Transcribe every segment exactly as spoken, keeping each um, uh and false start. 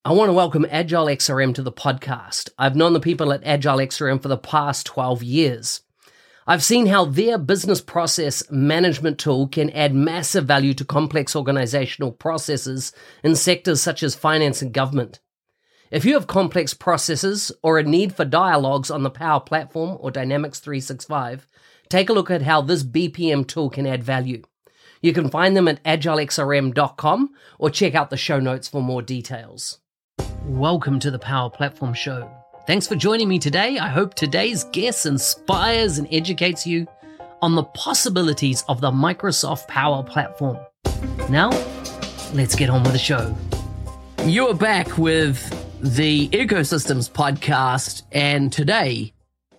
I want to welcome Agile X R M to the podcast. I've known the people at Agile X R M for the past twelve years. I've seen how their business process management tool can add massive value to complex organizational processes in sectors such as finance and government. If you have complex processes or a need for dialogues on the Power Platform or Dynamics three sixty-five, take a look at how this B P M tool can add value. You can find them at agile x r m dot com or check out the show notes for more details. Welcome to the Power Platform Show. Thanks for joining me today. I hope today's guest inspires and educates you on the possibilities of the Microsoft Power Platform. Now, let's get on with the show. You're back with the Ecosystems podcast, and today,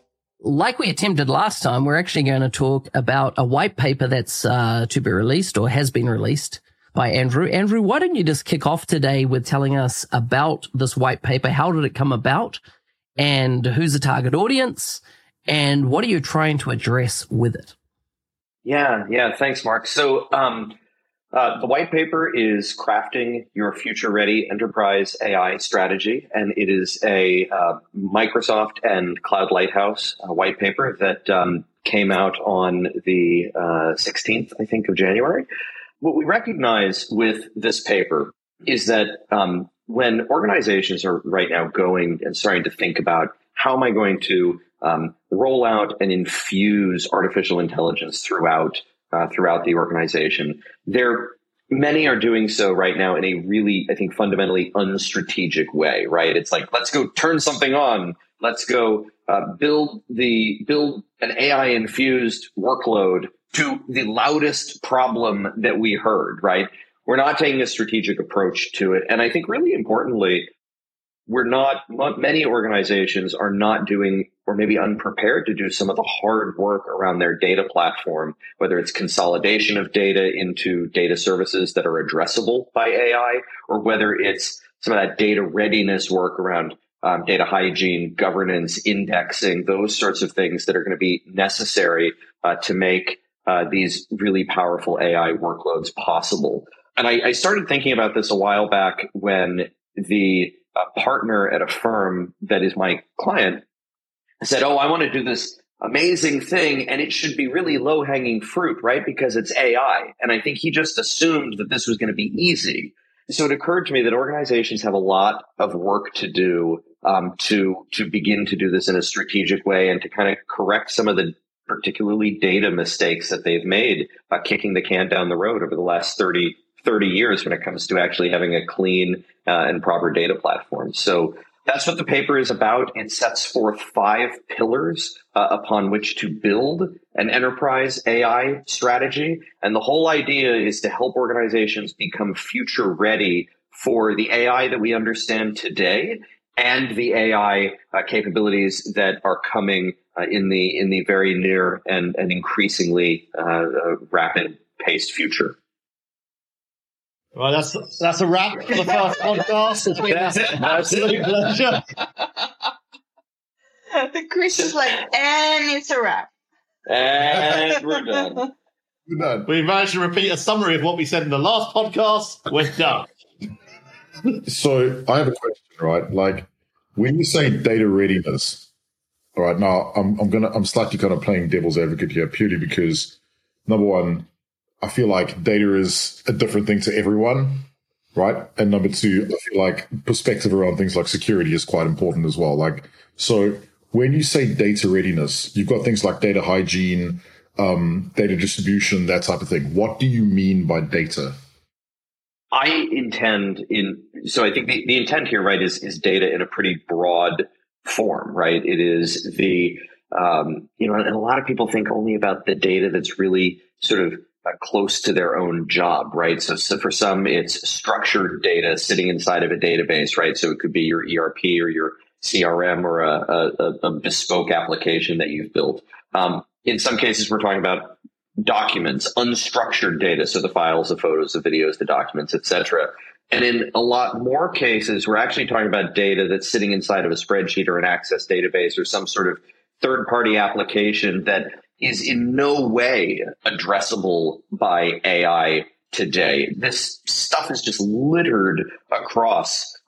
like we attempted last time, we're actually going to talk about a white paper that's uh, to be released or has been released by Andrew. Andrew, why don't you just kick off today with telling us about this white paper? How did it come about? And who's the target audience? And what are you trying to address with it? Yeah, yeah. Thanks, Mark. So um, uh, the white paper is Crafting Your Future-Ready Enterprise A I Strategy. And it is a uh, Microsoft and Cloud Lighthouse uh, white paper that um, came out on the uh, sixteenth, I think, of January. What we recognize with this paper is that um, when organizations are right now going and starting to think about how am I going to um, roll out and infuse artificial intelligence throughout uh, throughout the organization, there many are doing so right now in a really, I think, fundamentally unstrategic way. Right? It's like, let's go turn something on. Let's go uh, build the build an A I infused workload to the loudest problem that we heard. Right? We're not taking a strategic approach to it. And I think really importantly, we're not, many organizations are not doing or maybe unprepared to do some of the hard work around their data platform, whether it's consolidation of data into data services that are addressable by A I, or whether it's some of that data readiness work around um, data hygiene, governance, indexing, those sorts of things that are going to be necessary uh, to make uh, these really powerful A I workloads possible. And I, I started thinking about this a while back when the uh, partner at a firm that is my client said, oh, I want to do this amazing thing, and it should be really low-hanging fruit, right? Because it's A I. And I think he just assumed that this was going to be easy. So it occurred to me that organizations have a lot of work to do um, to, to begin to do this in a strategic way and to kind of correct some of the particularly data mistakes that they've made uh, kicking the can down the road over the last thirty years when it comes to actually having a clean uh, and proper data platform. So that's what the paper is about. It sets forth five pillars uh, upon which to build an enterprise A I strategy. And the whole idea is to help organizations become future ready for the A I that we understand today and the A I uh, capabilities that are coming uh, in the in the very near and, and increasingly uh, uh, rapid paced future. Well, that's that's a wrap for the first podcast. It's been an absolute pleasure. Chris is like, and it's a wrap. And we're done. We're done. We managed to repeat a summary of what we said in the last podcast. We're done. So I have a question, right? Like when you say data readiness, all right, now I'm I'm gonna I'm slightly kind of playing devil's advocate here purely because number one, I feel like data is a different thing to everyone, right? And number two, I feel like perspective around things like security is quite important as well. Like, so when you say data readiness, you've got things like data hygiene, um, data distribution, that type of thing. What do you mean by data? I intend in, so I think the, the intent here, right, is, is data in a pretty broad form, right? It is the, um, you know, and a lot of people think only about the data that's really sort of Uh, close to their own job, right? So, so for some, it's structured data sitting inside of a database, right? So it could be your E R P or your C R M or a, a, a bespoke application that you've built. Um, in some cases, we're talking about documents, unstructured data, so the files, the photos, the videos, the documents, et cetera. And in a lot more cases, we're actually talking about data that's sitting inside of a spreadsheet or an Access database or some sort of third-party application that is in no way addressable by A I today. This stuff is just littered across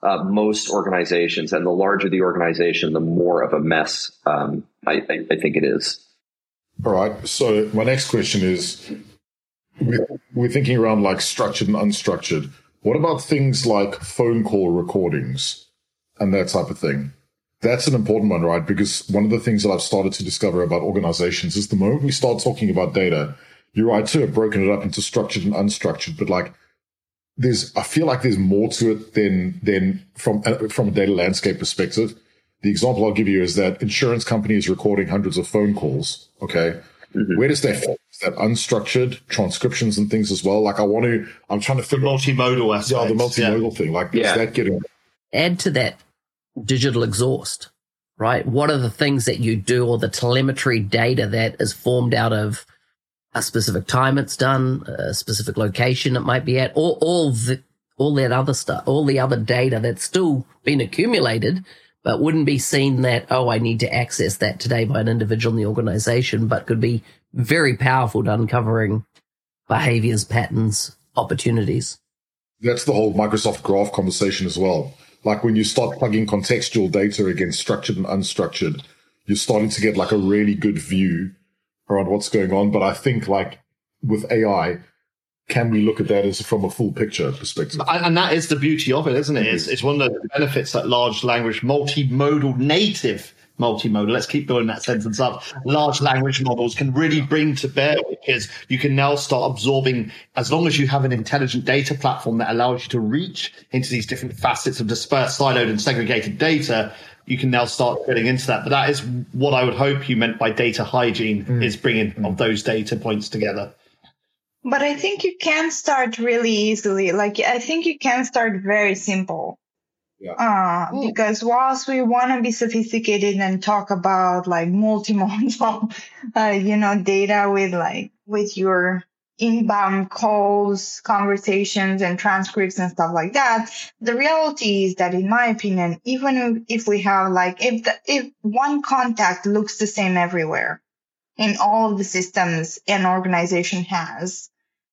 uh, most organizations. And the larger the organization, the more of a mess um, I, I, I think it is. All right. So my next question is, we're, we're thinking around like structured and unstructured. What about things like phone call recordings and that type of thing? That's an important one, right? Because one of the things that I've started to discover about organizations is the moment we start talking about data, you're right too, have broken it up into structured and unstructured, but like there's, I feel like there's more to it than, than from, uh, from a data landscape perspective. The example I'll give you is that insurance company is recording hundreds of phone calls. Okay. Mm-hmm. Where does that fit? Is that unstructured transcriptions and things as well? Like I want to, I'm trying to figure out multimodal aspects. Yeah, the multimodal yeah. thing. Like, yeah. is that getting... Add to that digital exhaust, right? What are the things that you do, or the telemetry data that is formed out of a specific time it's done, a specific location it might be at, or all the, all that other stuff, all the other data that's still been accumulated, but wouldn't be seen that, oh, I need to access that today by an individual in the organization, but could be very powerful to uncovering behaviors, patterns, opportunities. That's the whole Microsoft Graph conversation as well. Like when you start plugging contextual data against structured and unstructured, you're starting to get like a really good view around what's going on. But I think like with A I, can we look at that as from a full picture perspective? And that is the beauty of it, isn't it? It's, it's one of the benefits that large language, multimodal, native multimodal, let's keep building that sentence up, large language models can really bring to bear, because you can now start absorbing, as long as you have an intelligent data platform that allows you to reach into these different facets of dispersed, siloed and segregated data, you can now start getting into that. But that is what I would hope you meant by data hygiene, mm. is bringing mm. of those data points together. But I think you can start really easily. Like, I think you can start very simple. Yeah. Uh, because whilst we want to be sophisticated and talk about like multimodal, uh, you know, data with like, with your inbound calls, conversations and transcripts and stuff like that, the reality is that in my opinion, even if we have like, if the, if one contact looks the same everywhere in all of the systems an organization has,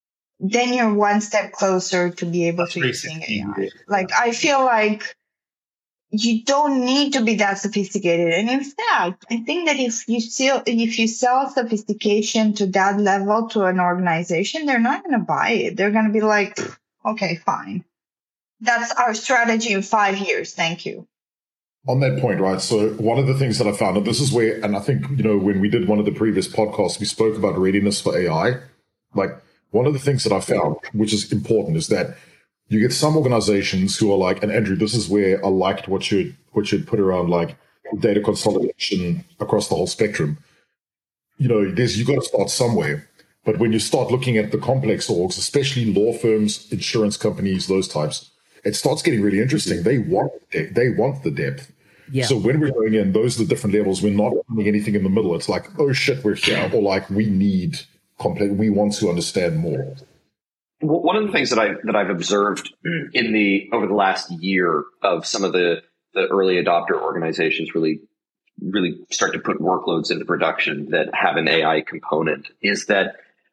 then you're one step closer to be able to using A I. Like, I feel like you don't need to be that sophisticated. And in fact, I think that if you sell, if you sell sophistication to that level to an organization, they're not going to buy it. They're going to be like, okay, fine. That's our strategy in five years. Thank you. On that point, right? So one of the things that I found, and this is where, and I think, you know, when we did one of the previous podcasts, we spoke about readiness for A I. Like, one of the things that I found, which is important, is that you get some organizations who are like, and Andrew, this is where I liked what you what you'd put around like data consolidation across the whole spectrum. You know, there's you got to start somewhere. But when you start looking at the complex orgs, especially law firms, insurance companies, those types, it starts getting really interesting. They want they want the depth. Yeah. So when we're going in, those are the different levels. We're not finding anything in the middle. It's like, oh shit, we're here, or like we need complex. We want to understand more. One of the things that I that I've observed in the over the last year of some of the, the early adopter organizations really really start to put workloads into production that have an A I component is that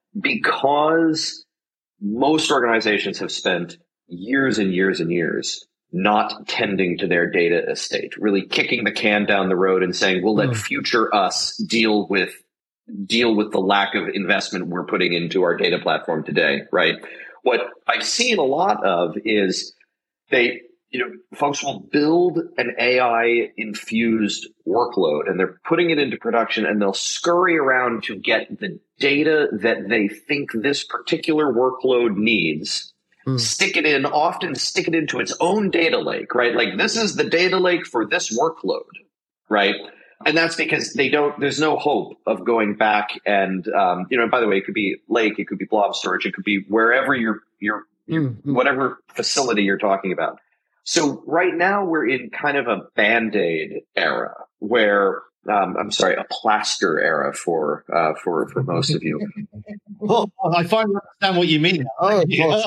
because most organizations have spent years and years and years not tending to their data estate, really kicking the can down the road and saying, we'll let mm. future us deal with deal with the lack of investment we're putting into our data platform today, right? What I've seen a lot of is they, you know, folks will build an A I infused workload and they're putting it into production and they'll scurry around to get the data that they think this particular workload needs, mm. stick it in, often stick it into its own data lake, right? Like this is the data lake for this workload, right? And that's because they don't, there's no hope of going back and, um, you know, by the way, it could be lake, it could be blob storage, it could be wherever you're, you're, mm-hmm. whatever facility you're talking about. So right now we're in kind of a Band-Aid era where, um, I'm sorry, a plaster era for, uh, for, for most of you. Oh, I finally understand what you mean. Oh,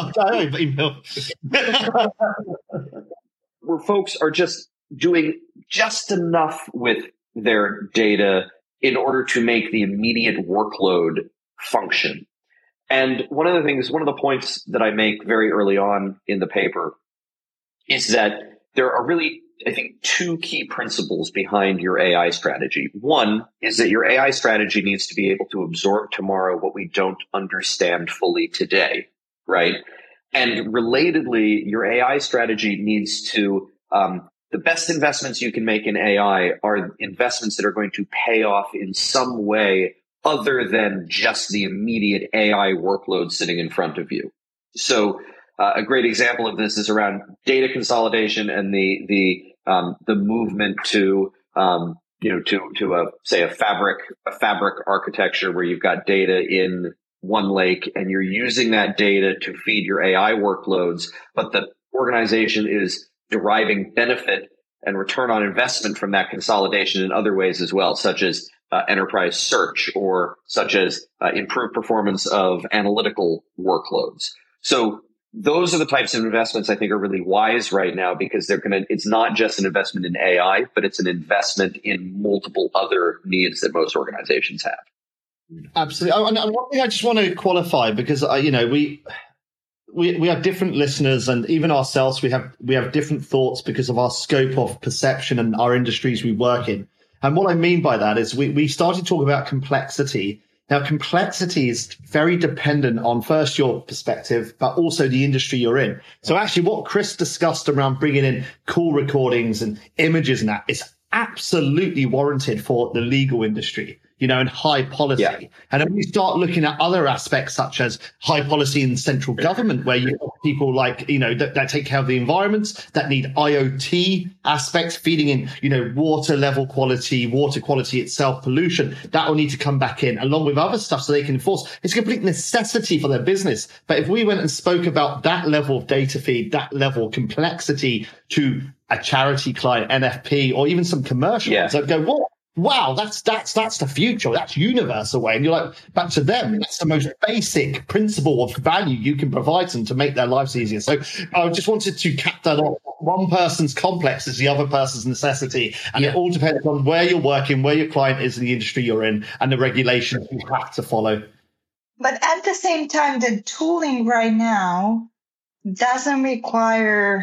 where folks are just doing just enough with their data in order to make the immediate workload function. And one of the things, one of the points that I make very early on in the paper is that there are really, I think, two key principles behind your A I strategy. One is that your A I strategy needs to be able to absorb tomorrow what we don't understand fully today, right? And relatedly, your A I strategy needs to, um, the best investments you can make in A I are investments that are going to pay off in some way other than just the immediate A I workload sitting in front of you. So uh, a great example of this is around data consolidation and the the um, the movement to um, you know to to a say a fabric a fabric architecture where you've got data in one lake and you're using that data to feed your A I workloads, but the organization is deriving benefit and return on investment from that consolidation in other ways as well, such as uh, enterprise search or such as uh, improved performance of analytical workloads. So those are the types of investments I think are really wise right now, because they're going to, it's not just an investment in A I, but it's an investment in multiple other needs that most organizations have. Absolutely. And, and one thing I just want to qualify, because uh, you know we we we have different listeners, and even ourselves, we have we have different thoughts because of our scope of perception and our industries we work in. And what I mean by that is we we started talking about complexity. Now, complexity is very dependent on first your perspective, but also the industry you're in. So actually what Chris discussed around bringing in call recordings and images and that is absolutely warranted for the legal industry, you know, and high policy. Yeah. And then we start looking at other aspects such as high policy in central government, where you have people like, you know, that, that take care of the environments, that need I O T aspects, feeding in, you know, water level quality, water quality itself, pollution, that will need to come back in along with other stuff so they can enforce. It's a complete necessity for their business. But if we went and spoke about that level of data feed, that level of complexity to a charity client, N F P, or even some commercial ones, yeah. I'd go, what? Wow, that's that's that's the future. That's universal way. And you're like, back to them. That's the most basic principle of value you can provide them to make their lives easier. So I just wanted to cap that off. One person's complex is the other person's necessity. And yeah. It all depends on where you're working, where your client is in the industry you're in, and the regulations you have to follow. But at the same time, the tooling right now doesn't require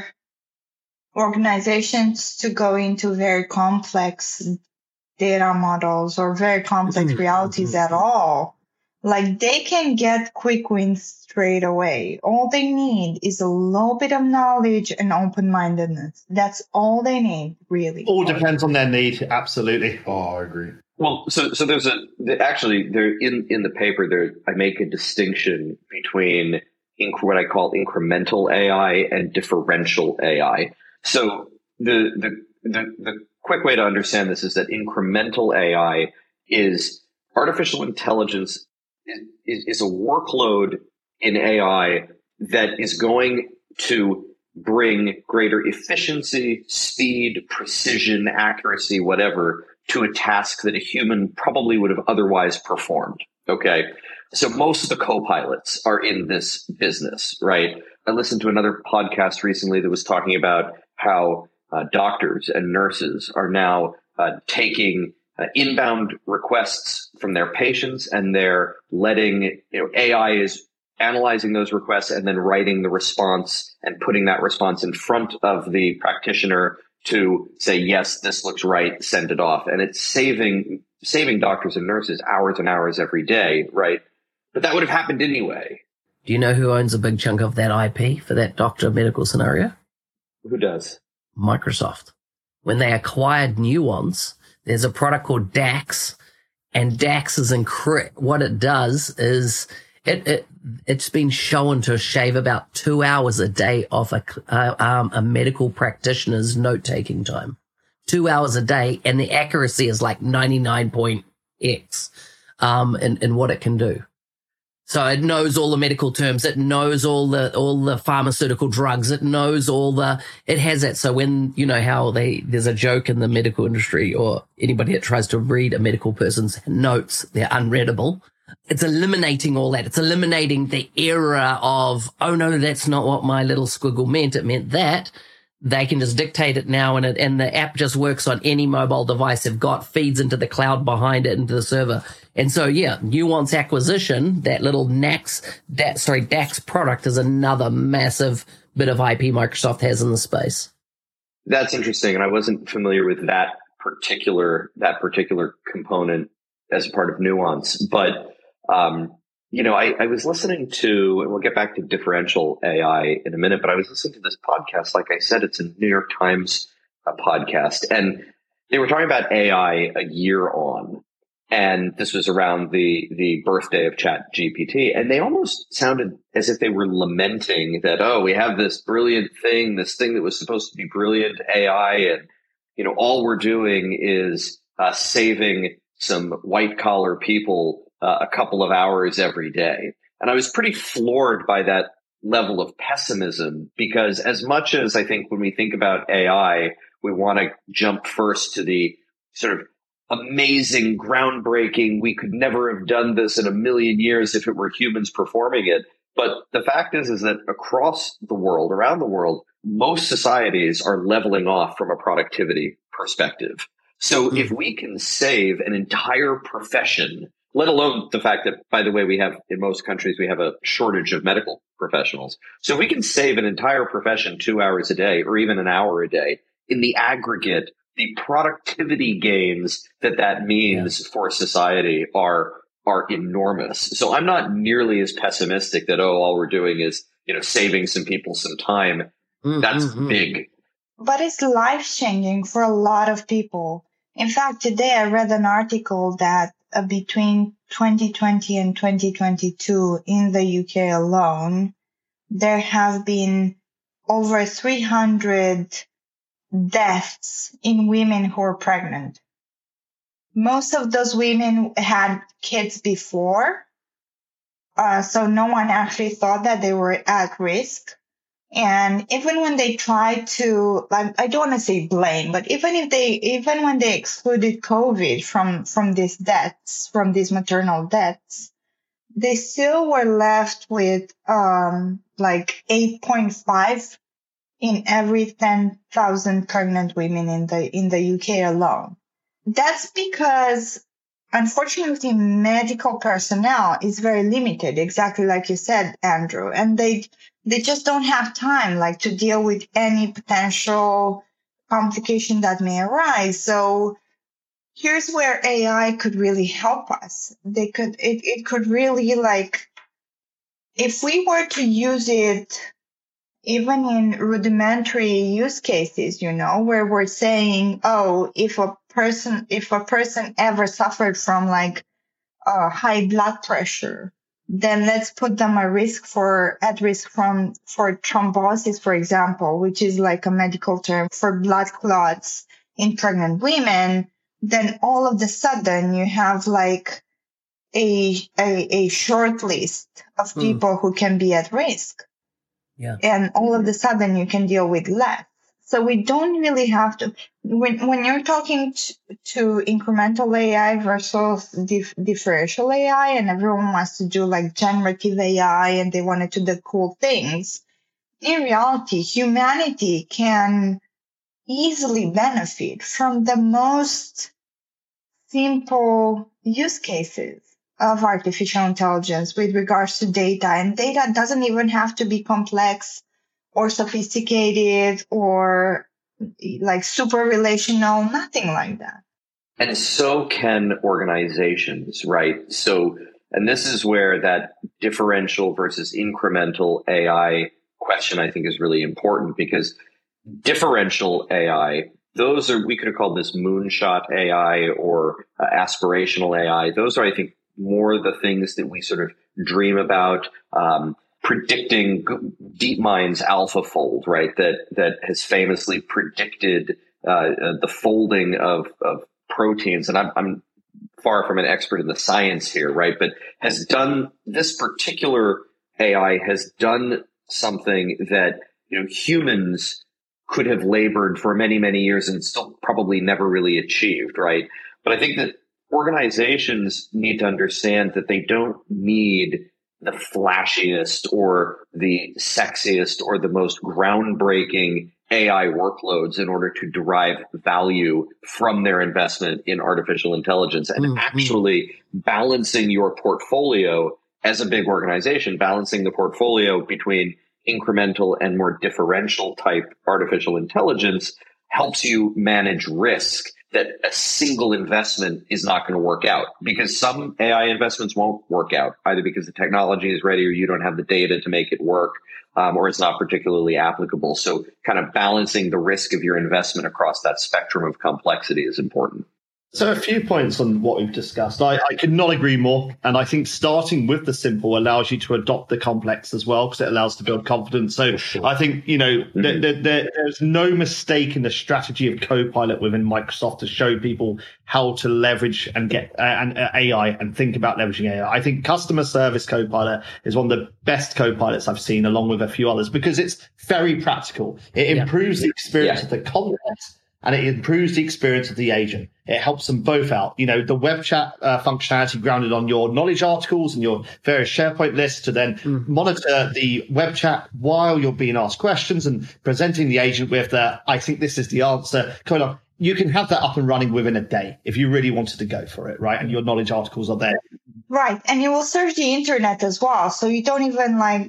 organizations to go into very complex data models or very complex mm-hmm. realities mm-hmm. at all. Like, they can get quick wins straight away. All they need is a little bit of knowledge and open-mindedness. That's all they need, really. All depends on their need. Absolutely. Oh, I agree. Well, so so there's a actually there in in the paper there I make a distinction between inc- what I call incremental A I and differential A I. So the the the, the quick way to understand this is that incremental A I is artificial intelligence is, is, is a workload in A I that is going to bring greater efficiency, speed, precision, accuracy, whatever, to a task that a human probably would have otherwise performed. Okay. So most of the co-pilots are in this business, right? I listened to another podcast recently that was talking about how Uh, doctors and nurses are now uh, taking uh, inbound requests from their patients, and they're letting, you know, A I is analyzing those requests and then writing the response and putting that response in front of the practitioner to say, yes, this looks right, send it off. And it's saving saving doctors and nurses hours and hours every day, right? But that would have happened anyway. Do you know who owns a big chunk of that I P for that doctor medical scenario? Who does? Microsoft. When they acquired Nuance, there's a product called DAX, and DAX is incre- what it does is it, it it's been shown to shave about two hours a day off a uh, um, a medical practitioner's note taking time. Two hours a day, and the accuracy is like ninety-nine point X um, in in what it can do. So it knows all the medical terms. It knows all the, all the pharmaceutical drugs. It knows all the, it has it. So when, you know, how they, there's a joke in the medical industry, or anybody that tries to read a medical person's notes, they're unreadable. It's eliminating all that. It's eliminating the era of, oh no, that's not what my little squiggle meant. It meant that. They can just dictate it now, and it, and the app just works on any mobile device they've got, feeds into the cloud behind it, into the server. And so, yeah, Nuance acquisition, that little Nax, that, sorry, DAX product is another massive bit of I P Microsoft has in the space. That's interesting. And I wasn't familiar with that particular, that particular component as a part of Nuance. But, um, you know, I, I was listening to, and we'll get back to differential A I in a minute, but I was listening to this podcast. Like I said, it's a New York Times uh, podcast, and they were talking about A I a year on. And this was around the, the birthday of Chat G P T. And they almost sounded as if they were lamenting that, oh, we have this brilliant thing, this thing that was supposed to be brilliant A I. And, you know, all we're doing is uh, saving some white collar people uh, a couple of hours every day. And I was pretty floored by that level of pessimism, because as much as I think when we think about A I, we want to jump first to the sort of amazing, groundbreaking, we could never have done this in a million years if it were humans performing it. But the fact is, is that across the world, around the world, most societies are leveling off from a productivity perspective. So mm-hmm. if we can save an entire profession, let alone the fact that, by the way, we have, in most countries, we have a shortage of medical professionals. So if we can save an entire profession two hours a day, or even an hour a day, in the aggregate, the productivity gains that that means yeah. for society are are enormous. So I'm not nearly as pessimistic that, oh, all we're doing is, you know, saving some people some time. Mm-hmm. That's big. But it's life-changing for a lot of people. In fact, today I read an article that uh, between twenty twenty and twenty twenty-two in the U K alone, there have been over three hundred deaths in women who are pregnant. Most of those women had kids before, uh, so no one actually thought that they were at risk. And even when they tried to, like, I don't want to say blame, but even if they, even when they excluded COVID from, from these deaths, from these maternal deaths, they still were left with, um, like eight point five in every ten thousand pregnant women in the, in the U K alone. That's because, unfortunately, medical personnel is very limited, exactly like you said, Andrew, and they, they just don't have time, like, to deal with any potential complication that may arise. So here's where A I could really help us. They could, it, it could really, like, if we were to use it even in rudimentary use cases, you know, where we're saying, oh, if a person, if a person ever suffered from like uh, high blood pressure, then let's put them at risk for, at risk from, for thrombosis, for example, which is like a medical term for blood clots in pregnant women. Then all of a sudden you have like a, a, a short list of people mm. who can be at risk. Yeah. And all of a sudden you can deal with less. So we don't really have to, when, when you're talking to, to incremental A I versus dif- differential A I, and everyone wants to do like generative A I and they want to do the cool things, in reality, humanity can easily benefit from the most simple use cases of artificial intelligence with regards to data. And data doesn't even have to be complex or sophisticated or like super relational, nothing like that. And so can organizations, right? So, and this is where that differential versus incremental A I question, I think, is really important, because differential A I, those are, we could have called this moonshot A I or uh, aspirational A I. Those are, I think, more the things that we sort of dream about, um, predicting DeepMind's AlphaFold, right? That, that has famously predicted, uh, the folding of, of proteins. And I'm, I'm far from an expert in the science here, right? But has done, this particular A I has done something that, you know, humans could have labored for many, many years and still probably never really achieved, right? But I think that organizations need to understand that they don't need the flashiest or the sexiest or the most groundbreaking A I workloads in order to derive value from their investment in artificial intelligence. And mm-hmm. actually balancing your portfolio as a big organization, balancing the portfolio between incremental and more differential type artificial intelligence helps you manage risk, that a single investment is not going to work out, because some A I investments won't work out, either because the technology is ready or you don't have the data to make it work, um, or it's not particularly applicable. So kind of balancing the risk of your investment across that spectrum of complexity is important. So a few points on what we've discussed. I, I could not agree more. And I think starting with the simple allows you to adopt the complex as well, because it allows to build confidence. So sure. I think, you know, mm-hmm. there, there, there, there's no mistake in the strategy of Copilot within Microsoft to show people how to leverage and get uh, and, uh, A I and think about leveraging A I. I think customer service Copilot is one of the best Copilots I've seen, along with a few others, because it's very practical. It improves yeah. the experience yeah. of the context, and it improves the experience of the agent. It helps them both out. You know, the web chat uh, functionality grounded on your knowledge articles and your various SharePoint lists to then mm. monitor the web chat while you're being asked questions and presenting the agent with the, I think this is the answer. Kind of, you can have that up and running within a day if you really wanted to go for it, right? And your knowledge articles are there. Right. And you will search the internet as well. So you don't even like...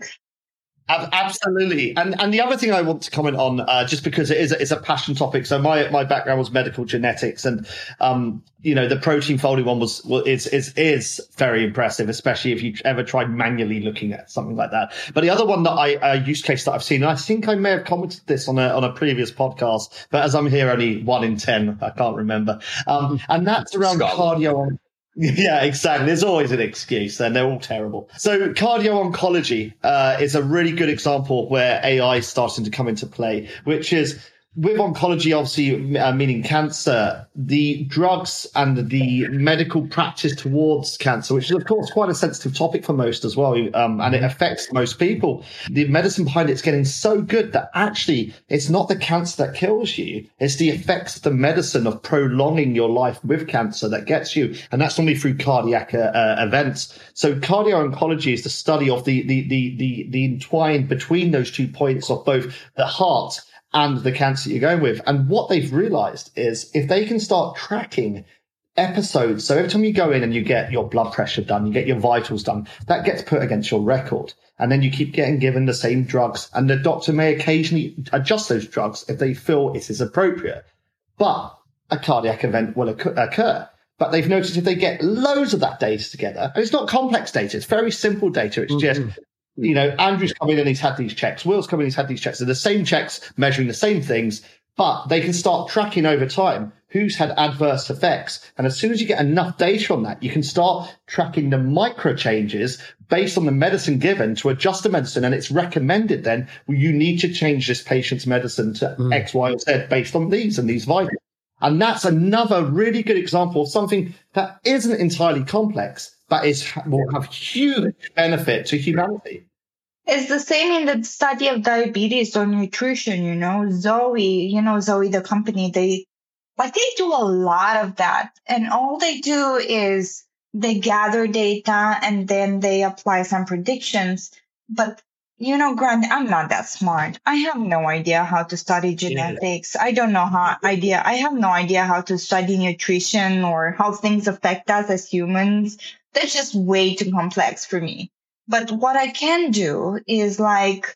Absolutely. And and the other thing I want to comment on, uh, just because it is a, it's a passion topic. So my, my background was medical genetics, and, um, you know, the protein folding one was, well, is, is, is very impressive, especially if you ever tried manually looking at something like that. But the other one that I, a use case that I've seen, and I think I may have commented this on a, on a previous podcast, but as I'm here only one in ten, I can't remember. Um, and that's around cardio. Yeah, exactly. There's always an excuse, and they're all terrible. So cardio oncology uh, is a really good example where A I is starting to come into play, which is with oncology, obviously, uh, meaning cancer, the drugs and the medical practice towards cancer, which is, of course, quite a sensitive topic for most as well, um, and it affects most people. The medicine behind it is getting so good that actually it's not the cancer that kills you. It's the effects of the medicine of prolonging your life with cancer that gets you. And that's normally through cardiac uh, uh, events. So cardio oncology is the study of the, the, the, the, the entwine between those two points of both the heart and the cancer you're going with. And what they've realized is if they can start tracking episodes, so every time you go in and you get your blood pressure done, you get your vitals done, that gets put against your record. And then you keep getting given the same drugs, and the doctor may occasionally adjust those drugs if they feel it is appropriate. But a cardiac event will occur. But they've noticed if they get loads of that data together, and it's not complex data, it's very simple data. It's mm-hmm. just, you know, Andrew's come in and he's had these checks. Will's come in and he's had these checks. They're the same checks measuring the same things, but they can start tracking over time who's had adverse effects. And as soon as you get enough data on that, you can start tracking the micro changes based on the medicine given to adjust the medicine. And it's recommended then, well, you need to change this patient's medicine to mm. X, Y, or Z based on these and these vitals. And that's another really good example of something that isn't entirely complex, but is will have huge benefit to humanity. It's the same in the study of diabetes or nutrition, you know, Zoe, you know, Zoe, the company, they, like they do a lot of that. And all they do is they gather data and then they apply some predictions. But, you know, Grant, I'm not that smart. I have no idea how to study genetics. Yeah. I don't know how idea. I have no idea how to study nutrition or how things affect us as humans. That's just way too complex for me. But what I can do is like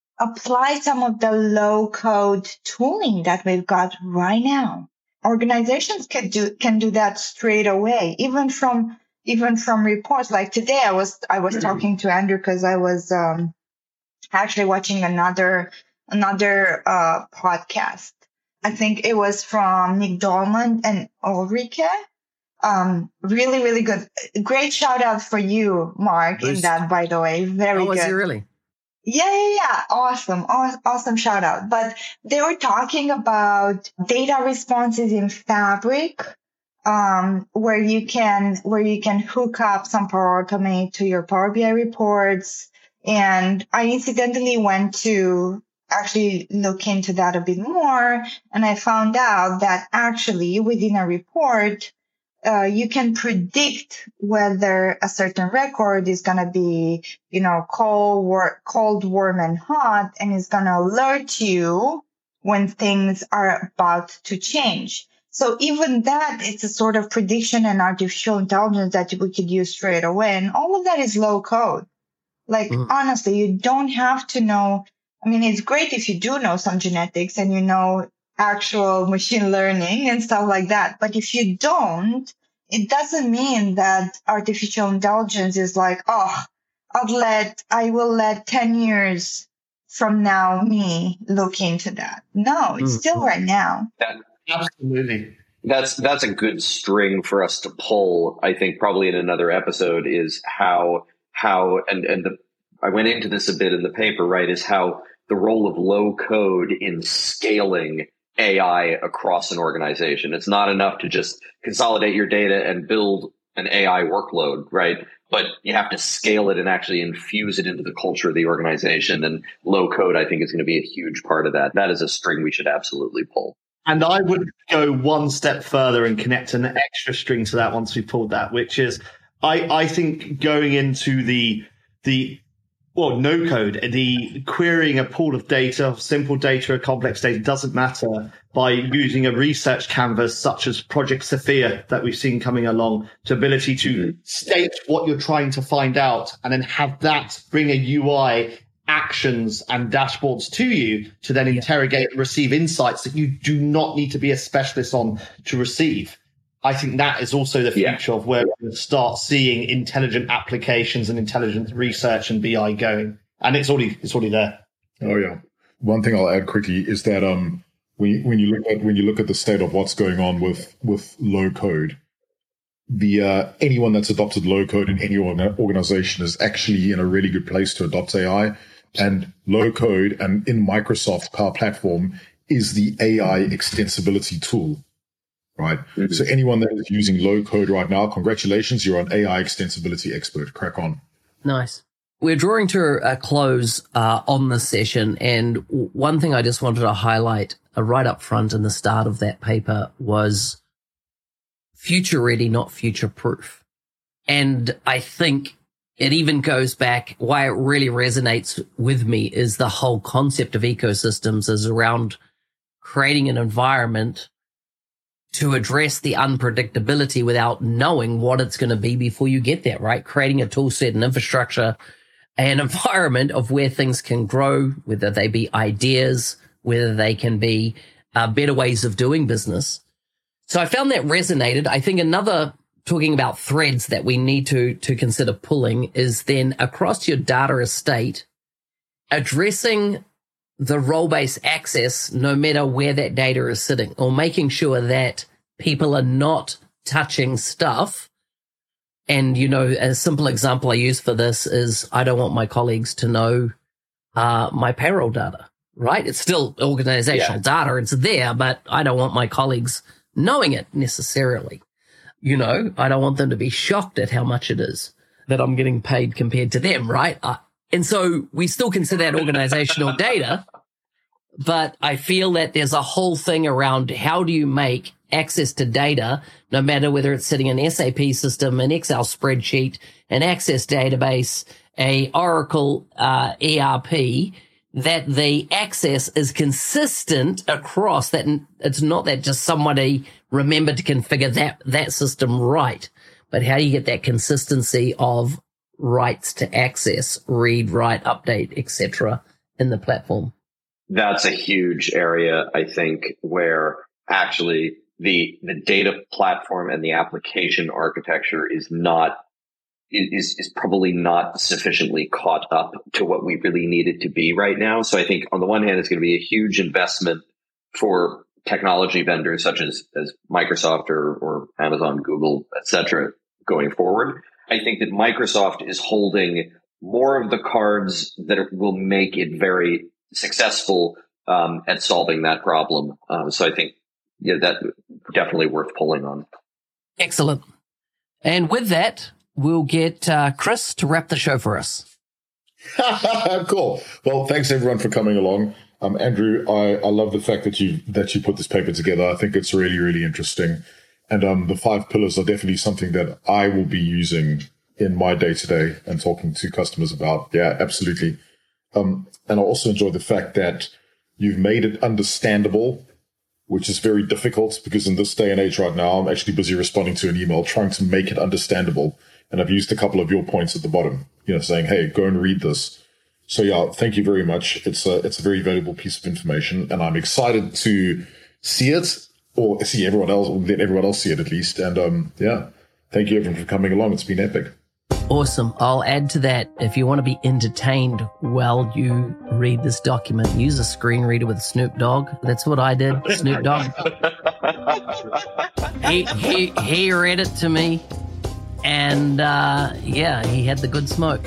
apply some of the low code tooling that we've got right now. Organizations can do, can do that straight away, even from, even from reports. Like today I was, I was talking to Andrew because I was, um, actually watching another, another, uh, podcast. I think it was from Nick Dolman and Ulrike. Um, really, really good. Great shout out for you, Mark, in that, by the way. Very oh, good. Was he really? Yeah, yeah, yeah. Awesome. Awesome, awesome shout out. But they were talking about data responses in Fabric, um, where you can, where you can hook up some Power Automate to your Power B I reports. And I incidentally went to actually look into that a bit more. And I found out that actually within a report, Uh, you can predict whether a certain record is going to be, you know, cold, war- cold, warm, and hot, and it's going to alert you when things are about to change. So even that, it's a sort of prediction and artificial intelligence that we could use straight away. And all of that is low code. Like, mm. honestly, you don't have to know. I mean, it's great if you do know some genetics and you know actual machine learning and stuff like that. But if you don't, it doesn't mean that artificial intelligence is like, oh, I'll let, I will let ten years from now me look into that. No, it's mm. still right now. That, Absolutely. That's that's a good string for us to pull. I think probably in another episode is how how and and the I went into this a bit in the paper, right? Is how the role of low code in scaling A I across an organization. It's not enough to just consolidate your data and build an A I workload, right? But you have to scale it and actually infuse it into the culture of the organization. And low code, I think, is going to be a huge part of that. That is a string we should absolutely pull. And I would go one step further and connect an extra string to that once we pulled that, which is I, I think going into the the well, no code, the querying a pool of data, simple data or complex data doesn't matter, by using a research canvas such as Project Sophia that we've seen coming along, to ability to state what you're trying to find out and then have that bring a U I, actions and dashboards to you to then interrogate and receive insights that you do not need to be a specialist on to receive. I think that is also the future yeah. of where we're going to start seeing intelligent applications and intelligent research and B I going. And it's already it's already there. Oh yeah. One thing I'll add quickly is that um when when you look at when you look at the state of what's going on with with low code, the uh, anyone that's adopted low code in any organization is actually in a really good place to adopt A I. And low code and in Microsoft Power Platform is the A I extensibility tool. Right. Mm-hmm. So anyone that is using low code right now, congratulations, you're an A I extensibility expert. Crack on. Nice. We're drawing to a close uh, on this session. And one thing I just wanted to highlight uh, right up front in the start of that paper was future ready, not future proof. And I think it even goes back, why it really resonates with me is the whole concept of ecosystems is around creating an environment to address the unpredictability without knowing what it's going to be before you get there, right? Creating a tool set and infrastructure, an environment of where things can grow, whether they be ideas, whether they can be uh, better ways of doing business. So I found that resonated. I think another, talking about threads that we need to, to consider pulling is then across your data estate, addressing the role-based access, no matter where that data is sitting, or making sure that people are not touching stuff. And, you know, a simple example I use for this is I don't want my colleagues to know uh, my payroll data, right? It's still organizational yeah. data. It's there, but I don't want my colleagues knowing it necessarily. You know, I don't want them to be shocked at how much it is that I'm getting paid compared to them, right? Uh, And so we still consider that organizational data, but I feel that there's a whole thing around how do you make access to data, no matter whether it's sitting in an S A P system, an Excel spreadsheet, an Access database, a Oracle uh, E R P, that the access is consistent across that. It's not that just somebody remembered to configure that, that system right, but how do you get that consistency of rights to access, read, write, update, et cetera in the platform? That's a huge area, I think, where actually the the data platform and the application architecture is not is is probably not sufficiently caught up to what we really need it to be right now. So I think on the one hand, it's going to be a huge investment for technology vendors such as as Microsoft or, or Amazon, Google, et cetera, going forward. I think that Microsoft is holding more of the cards that will make it very successful um, at solving that problem. Um, so I think, yeah, that definitely worth pulling on. Excellent. And with that, we'll get uh, Chris to wrap the show for us. Cool. Well, thanks everyone for coming along. Um, Andrew, I, I love the fact that you that you put this paper together. I think it's really, really interesting. And um, the five pillars are definitely something that I will be using in my day-to-day and talking to customers about. Yeah, absolutely. Um, and I also enjoy the fact that you've made it understandable, which is very difficult because in this day and age right now, I'm actually busy responding to an email, trying to make it understandable. And I've used a couple of your points at the bottom, you know, saying, hey, go and read this. So yeah, thank you very much. It's a, it's a very valuable piece of information. And I'm excited to see it or see everyone else, or let everyone else see it at least. And um, yeah, thank you everyone for coming along. It's been epic. Awesome. I'll add to that, if you want to be entertained while you read this document, use a screen reader with Snoop Dogg. That's what I did, Snoop Dogg. he, he, he read it to me, and uh, yeah, he had the good smoke.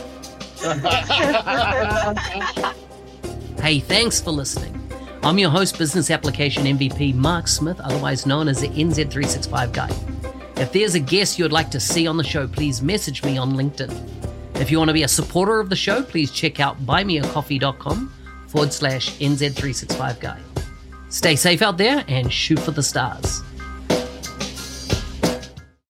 Hey, thanks for listening. I'm your host, Business Application M V P Mark Smith, otherwise known as the N Z three sixty-five Guy. If there's a guest you'd like to see on the show, please message me on LinkedIn. If you want to be a supporter of the show, please check out buymeacoffee.com forward slash NZ365 Guy. Stay safe out there and shoot for the stars.